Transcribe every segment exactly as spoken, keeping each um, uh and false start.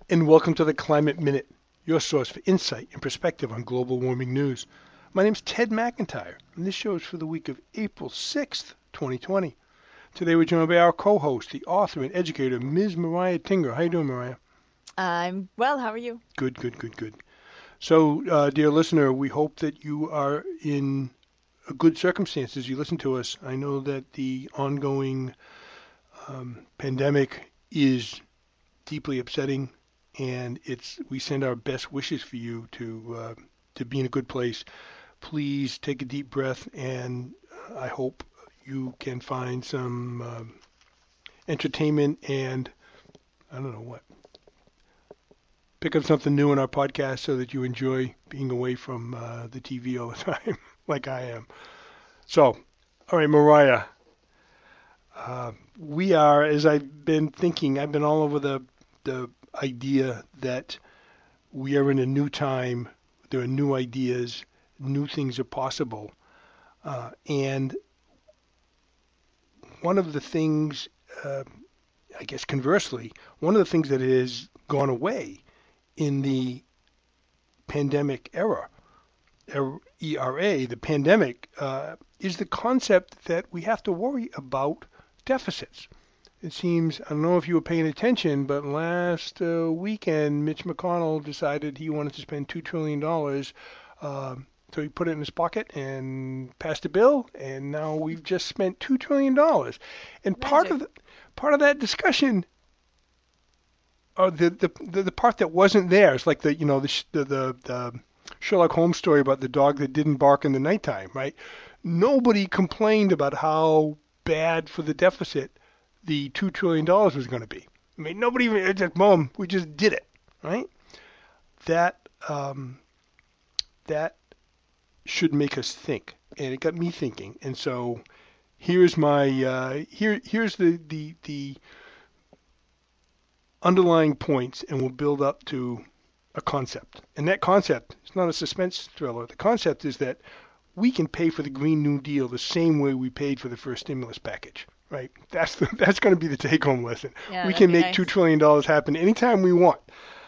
and welcome to the Climate Minute, your source for insight and perspective on global warming news. My name is Ted McIntyre, and this show is for the week of April sixth, twenty twenty. Today we're joined by our co-host, the author and educator, Miz Mariah Tinger. How you doing, Mariah? I'm well. How are you? Good, good, good, good. So, uh, dear listener, we hope that you are in good circumstances. You listen to us. I know that the ongoing um, pandemic is deeply upsetting, and it's we send our best wishes for you to uh, to be in a good place. Please take a deep breath, and I hope you can find some um, entertainment and I don't know what. Pick up something new in our podcast so that you enjoy being away from uh, the T V all the time, like I am. So, all right, Mariah, uh, we are, as I've been thinking, I've been all over the the idea that we are in a new time. There are new ideas, new things are possible. Uh, and one of the things, uh, I guess conversely, one of the things that has gone away in the pandemic era, E R A, the pandemic, uh, is the concept that we have to worry about deficits. It seems, I don't know if you were paying attention, but last uh, weekend, Mitch McConnell decided he wanted to spend two trillion dollars. Uh, so he put it in his pocket and passed a bill, and now we've just spent two trillion dollars. And part of the, part of that discussion, or the, the the the part that wasn't there, is like the you know the the, the, the Sherlock Holmes story about the dog that didn't bark in the nighttime, right? Nobody complained about how bad for the deficit the two trillion dollars was going to be. I mean, nobody even, it's like, Mom, we just did it, right? That, um, that should make us think. And it got me thinking. And so here's my, uh, here, here's the, the, the underlying points, and we'll build up to a concept. And that concept is not a suspense thriller. The concept is that we can pay for the Green New Deal the same way we paid for the first stimulus package. Right, that's the, that's going to be the take-home lesson. Yeah, we can make nice. two trillion dollars happen anytime we want.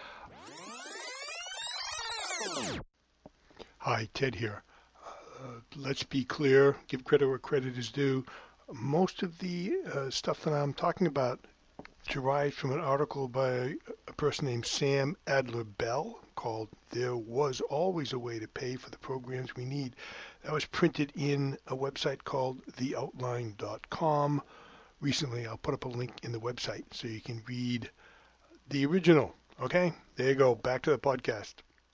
Hi, Ted here. Uh, let's be clear. Give credit where credit is due. Most of the uh, stuff that I'm talking about derives from an article by a person named Sam Adler-Bell called "There Was Always a Way to Pay for the Programs We Need." That was printed in a website called the outline dot com. Recently, I'll put up a link in the website so you can read the original. Okay, there you go. Back to the podcast.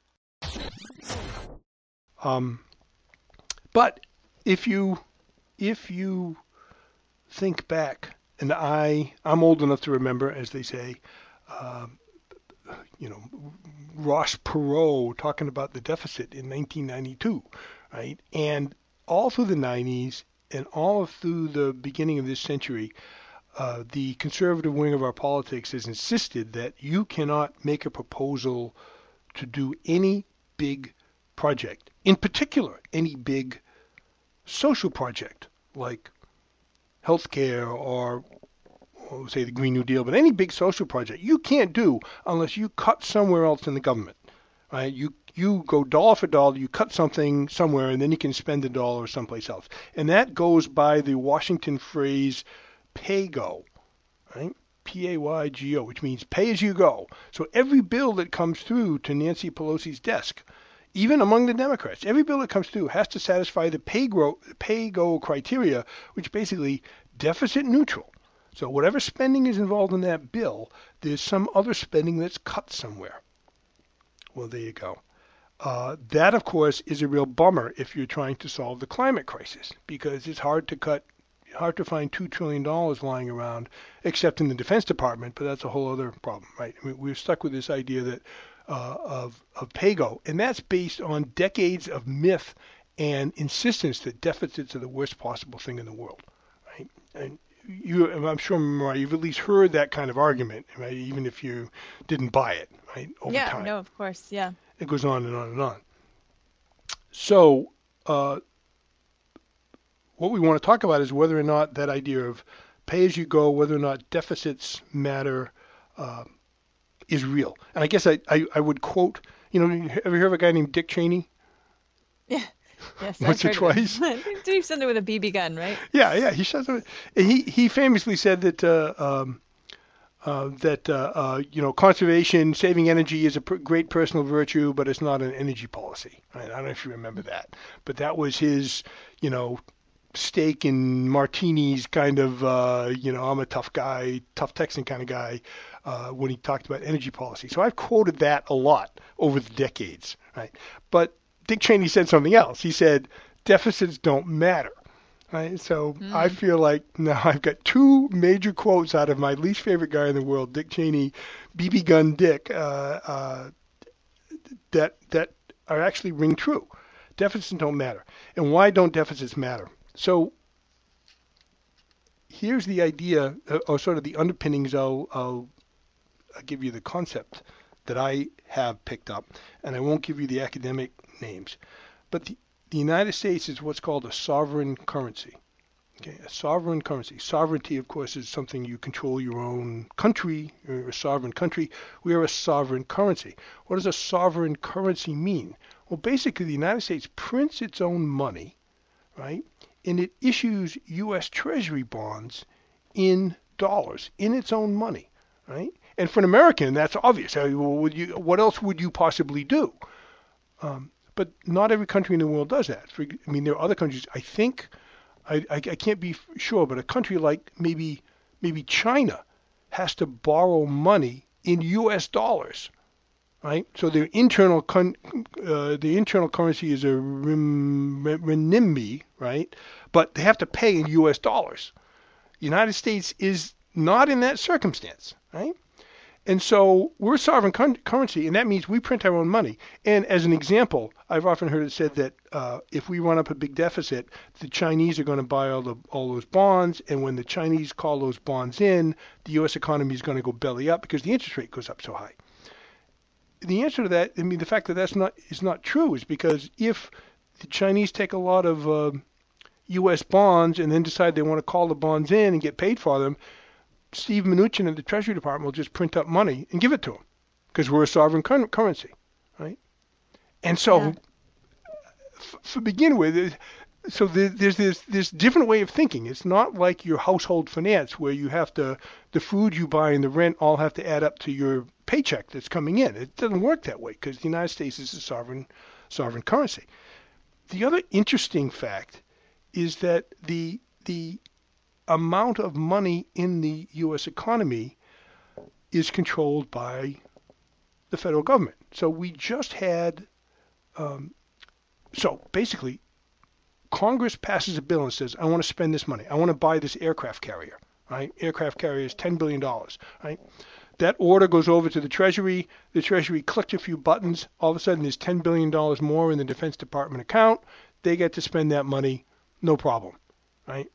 Um, but if you if you think back, and I I'm old enough to remember, as they say, um, you know, Ross Perot talking about the deficit in nineteen ninety-two. Right? And all through the nineties and all through the beginning of this century, uh, the conservative wing of our politics has insisted that you cannot make a proposal to do any big project, in particular, any big social project like healthcare or, or say the Green New Deal, but any big social project you can't do unless you cut somewhere else in the government. Right? You You go dollar for dollar, you cut something somewhere, and then you can spend the dollar someplace else. And that goes by the Washington phrase pay-go, right? P A Y G O, which means pay as you go. So every bill that comes through to Nancy Pelosi's desk, even among the Democrats, every bill that comes through has to satisfy the pay-go, pay-go criteria, which basically deficit neutral. So whatever spending is involved in that bill, there's some other spending that's cut somewhere. Well, there you go. Uh, that, of course, is a real bummer if you're trying to solve the climate crisis, because it's hard to cut, hard to find two trillion dollars lying around, except in the Defense Department. But that's a whole other problem, right? I mean, we're stuck with this idea that uh, of of pay-go, and that's based on decades of myth and insistence that deficits are the worst possible thing in the world, right? And you, I'm sure, Mariah, you've at least heard that kind of argument, right? Even if you didn't buy it, right? Over yeah, time. no, of course, yeah. It goes on and on and on. So uh, what we want to talk about is whether or not that idea of pay as you go, whether or not deficits matter, uh, is real. And I guess I, I, I would quote, you know, you ever hear of a guy named Dick Cheney? Yeah. Yes, I've Once or heard of twice? him. Did he send it with a B B gun, right? Yeah, yeah. He says he he famously said that uh, um, uh, that uh, uh, you know conservation, saving energy is a pr- great personal virtue, but it's not an energy policy. Right? I don't know if you remember that, but that was his you know steak and martinis kind of uh, you know I'm a tough guy, tough Texan kind of guy uh, when he talked about energy policy. So I've quoted that a lot over the decades, right? But Dick Cheney said something else. He said deficits don't matter. Right? So Mm. I feel like now I've got two major quotes out of my least favorite guy in the world, Dick Cheney, B B Gun Dick, uh, uh, that that are actually ring true. Deficits don't matter. And why don't deficits matter? So here's the idea, uh, or sort of the underpinnings. I'll, I'll, I'll give you the concept that I have picked up, and I won't give you the academic names. But the, the United States is what's called a sovereign currency. Okay, a sovereign currency. Sovereignty, of course, is something you control your own country. You're a sovereign country. We are a sovereign currency. What does a sovereign currency mean? Well, basically, the United States prints its own money, right? And it issues U S Treasury bonds in dollars, in its own money, right? And for an American, that's obvious. I mean, well, would you, what else would you possibly do? Um, but not every country in the world does that. For, I mean, there are other countries. I think, I, I, I can't be sure, but a country like maybe maybe China has to borrow money in U S dollars, right? So their internal con, uh, the internal currency is a rim, renminbi, right? But they have to pay in U S dollars. The United States is not in that circumstance, right? And so we're a sovereign con- currency, and that means we print our own money. And as an example, I've often heard it said that uh, if we run up a big deficit, the Chinese are going to buy all the all those bonds, and when the Chinese call those bonds in, the U S economy is going to go belly up because the interest rate goes up so high. The answer to that, I mean, the fact that that's not is not true is because if the Chinese take a lot of uh, U S bonds and then decide they want to call the bonds in and get paid for them, Steve Mnuchin at the Treasury Department will just print up money and give it to them because we're a sovereign cur- currency, right? And so, Yeah. f- to begin with, so there- there's this this different way of thinking. It's not like your household finance where you have to the food you buy and the rent all have to add up to your paycheck that's coming in. It doesn't work that way because the United States is a sovereign sovereign currency. The other interesting fact is that the the amount of money in the U S economy is controlled by the federal government. So we just had, um, so basically, Congress passes a bill and says, I want to spend this money. I want to buy this aircraft carrier, right? Aircraft carrier is ten billion dollars, right? That order goes over to the Treasury. The Treasury clicks a few buttons. All of a sudden, there's ten billion dollars more in the Defense Department account. They get to spend that money, no problem, right?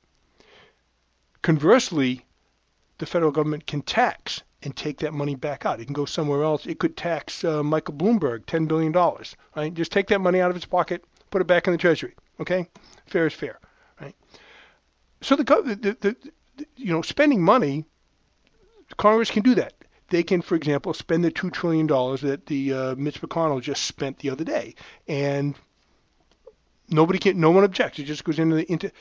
Conversely, the federal government can tax and take that money back out. It can go somewhere else. It could tax uh, Michael Bloomberg ten billion dollars, right? Just take that money out of his pocket, put it back in the Treasury, okay? Fair is fair, right? So the, the, the, the you know, spending money, Congress can do that. They can, for example, spend the two trillion dollars that the uh, Mitch McConnell just spent the other day, and nobody can, no one objects. It just goes into the into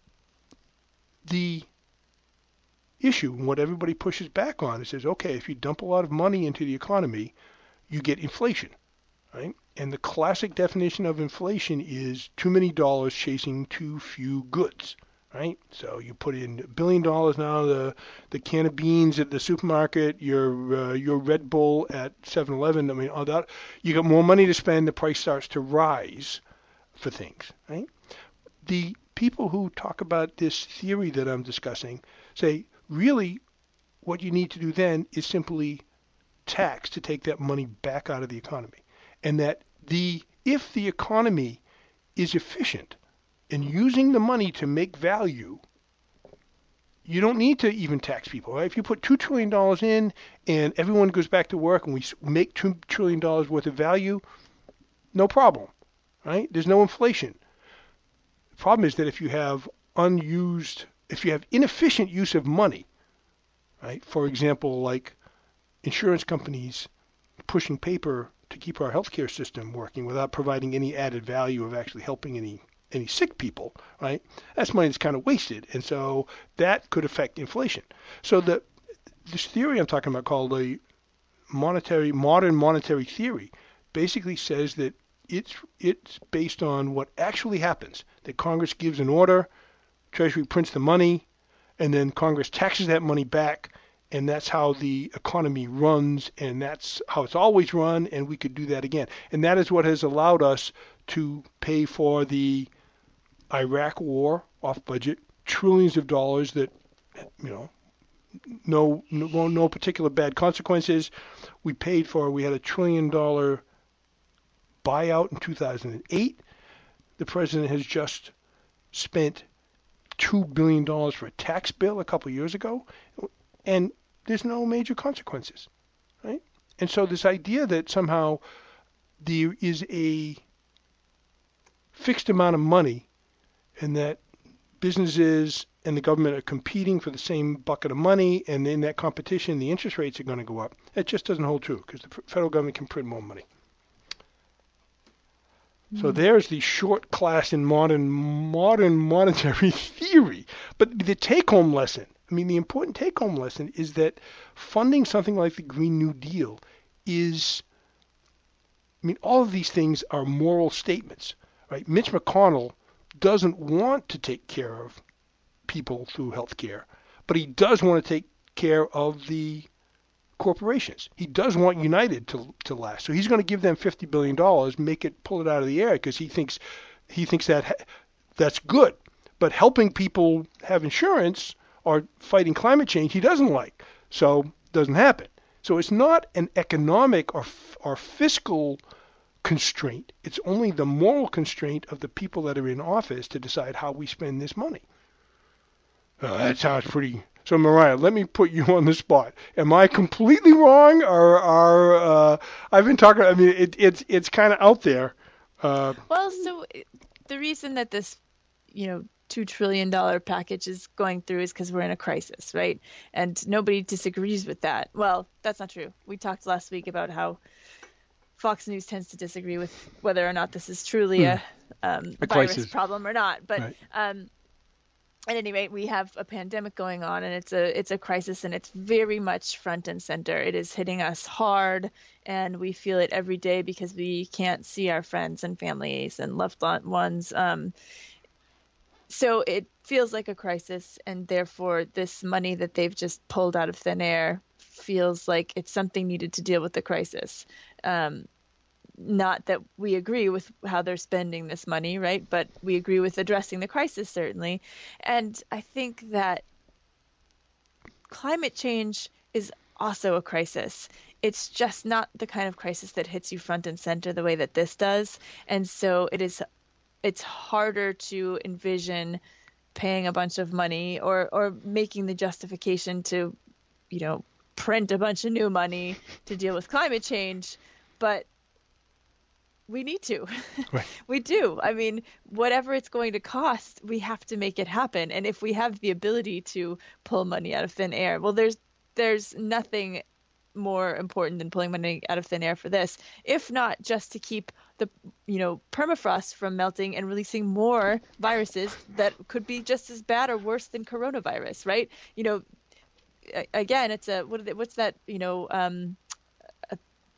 the issue, and what everybody pushes back on is says, okay, if you dump a lot of money into the economy, you get inflation, right? And the classic definition of inflation is too many dollars chasing too few goods, right? So you put in a billion dollars now, the the can of beans at the supermarket, your uh, your Red Bull at seven eleven, I mean, all that, you got more money to spend, the price starts to rise for things, right? The people who talk about this theory that I'm discussing say, really, what you need to do then is simply tax to take that money back out of the economy. And that the if the economy is efficient in using the money to make value, you don't need to even tax people. Right? If you put two trillion dollars in and everyone goes back to work and we make two trillion dollars worth of value, no problem. Right? There's no inflation. The problem is that if you have unused if you have inefficient use of money, right? For example, like insurance companies pushing paper to keep our healthcare system working without providing any added value of actually helping any any sick people, right? That's money that's kind of wasted, and so that could affect inflation. So the this theory I'm talking about, called the monetary modern monetary theory, basically says that it's it's based on what actually happens. That Congress gives an order, Treasury prints the money, and then Congress taxes that money back, and that's how the economy runs, and that's how it's always run, and we could do that again. And that is what has allowed us to pay for the Iraq war off budget, trillions of dollars that, you know, no no, no particular bad consequences. We paid for, we had a trillion dollar buyout in two thousand eight. The president has just spent two billion dollars for a tax bill a couple of years ago, and there's no major consequences, right? And so this idea that somehow there is a fixed amount of money and that businesses and the government are competing for the same bucket of money, and in that competition the interest rates are going to go up, that just doesn't hold true, because the federal government can print more money. So there's the short class in modern modern monetary theory. But the take-home lesson, I mean, the important take-home lesson is that funding something like the Green New Deal is, I mean, all of these things are moral statements, right? Mitch McConnell doesn't want to take care of people through health care, but he does want to take care of the corporations. He does want United to to last, so he's going to give them fifty billion dollars, make it pull it out of the air, because he thinks he thinks that that's good. But helping people have insurance or fighting climate change, he doesn't like, so it doesn't happen. So it's not an economic or or fiscal constraint. It's only the moral constraint of the people that are in office to decide how we spend this money. Oh, that sounds pretty. So, Mariah, let me put you on the spot. Am I completely wrong, or are uh, I've been talking? I mean, it, it's it's kind of out there. Uh, Well, so the reason that this, you know, two trillion dollar package is going through is because we're in a crisis, right? And nobody disagrees with that. Well, that's not true. We talked last week about how Fox News tends to disagree with whether or not this is truly a, um, A virus crisis. problem or not. But Right. um, at any rate, we have a pandemic going on, and it's a it's a crisis, and it's very much front and center. It is hitting us hard, and we feel it every day because we can't see our friends and families and loved ones. Um, so it feels like a crisis, and therefore this money that they've just pulled out of thin air feels like it's something needed to deal with the crisis. Um, not that we agree with how they're spending this money, right? But we agree with addressing the crisis, certainly. And I think that climate change is also a crisis. It's just not the kind of crisis that hits you front and center the way that this does. And so it is, it's harder to envision paying a bunch of money or, or making the justification to, you know, print a bunch of new money to deal with climate change. But we need to. Right. We do. I mean, whatever it's going to cost, we have to make it happen. And if we have the ability to pull money out of thin air, well, there's there's nothing more important than pulling money out of thin air for this, if not just to keep the, you know, permafrost from melting and releasing more viruses that could be just as bad or worse than coronavirus, right? You know, a- again, it's a what are they, what's that? You know, um, a,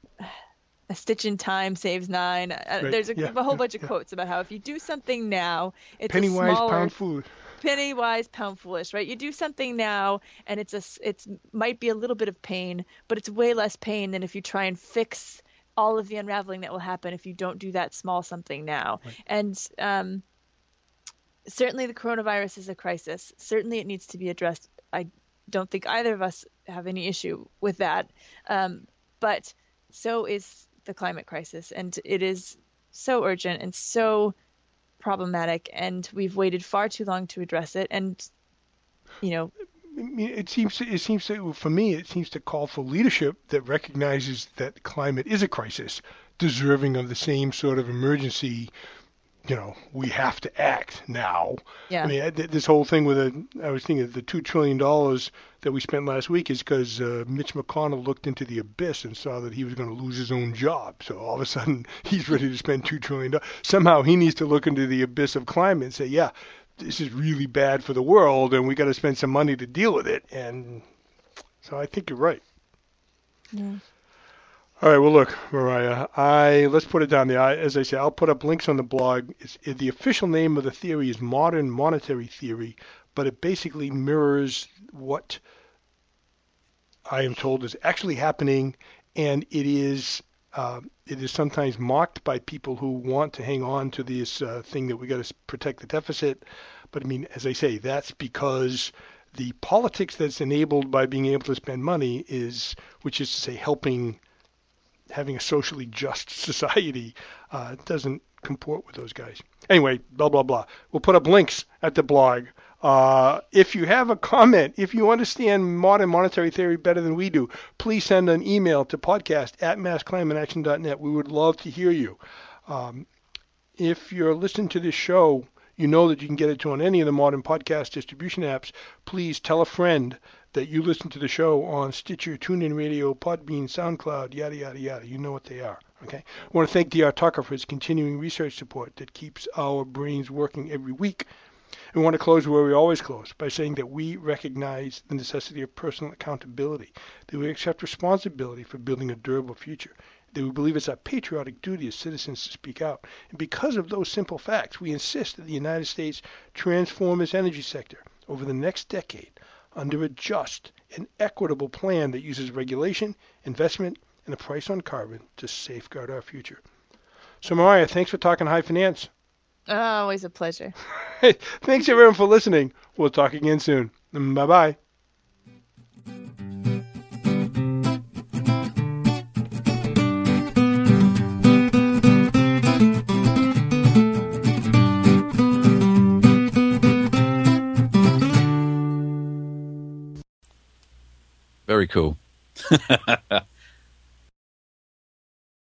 a stitch in time saves nine. Uh, Right. There's a, Yeah, a whole yeah, bunch of yeah. quotes about how if you do something now, it's penny a wise, smaller, pound foolish. penny wise, pound foolish, right? You do something now, and it's a s- it's might be a little bit of pain, but it's way less pain than if you try and fix all of the unraveling that will happen if you don't do that small something now. Right. And um, certainly the coronavirus is a crisis. Certainly it needs to be addressed. I don't think either of us have any issue with that. Um, but so is the climate crisis, and it is so urgent and so problematic, and we've waited far too long to address it. And, you know, I mean, it seems it seems to, for me, it seems to call for leadership that recognizes that climate is a crisis, deserving of the same sort of emergency you know, we have to act now. Yeah. I mean, this whole thing with the, I was thinking the two trillion dollars that we spent last week is because uh, Mitch McConnell looked into the abyss and saw that he was going to lose his own job. So all of a sudden, he's ready to spend two trillion dollars. Somehow he needs to look into the abyss of climate and say, yeah, this is really bad for the world, and we got to spend some money to deal with it. And so I think you're right. Yeah. All right. Well, look, Mariah, I let's put it down there. I, as I say, I'll put up links on the blog. It's, it, the official name of the theory is modern monetary theory, but it basically mirrors what I am told is actually happening, and it is uh, it is sometimes mocked by people who want to hang on to this uh, thing that we got to protect the deficit. But I mean, as I say, that's because the politics that's enabled by being able to spend money is, which is to say, helping having a socially just society, uh, doesn't comport with those guys. Anyway, blah, blah, blah. We'll put up links at the blog. Uh, if you have a comment, if you understand modern monetary theory better than we do, please send an email to podcast at mass climate action dot net. We would love to hear you. Um, if you're listening to this show, you know that you can get it to on any of the modern podcast distribution apps. Please tell a friend that you listen to the show on Stitcher, TuneIn Radio, Podbean, SoundCloud, yada, yada, yada. You know what they are. Okay. I want to thank D R Tucker for his continuing research support that keeps our brains working every week. We want to close where we always close, by saying that we recognize the necessity of personal accountability, that we accept responsibility for building a durable future, that we believe it's our patriotic duty as citizens to speak out. And because of those simple facts, we insist that the United States transform its energy sector over the next decade under a just and equitable plan that uses regulation, investment, and a price on carbon to safeguard our future. So, Mariah, thanks for talking high finance. Oh, always a pleasure. Thanks, everyone, for listening. We'll talk again soon. Bye-bye. Very cool.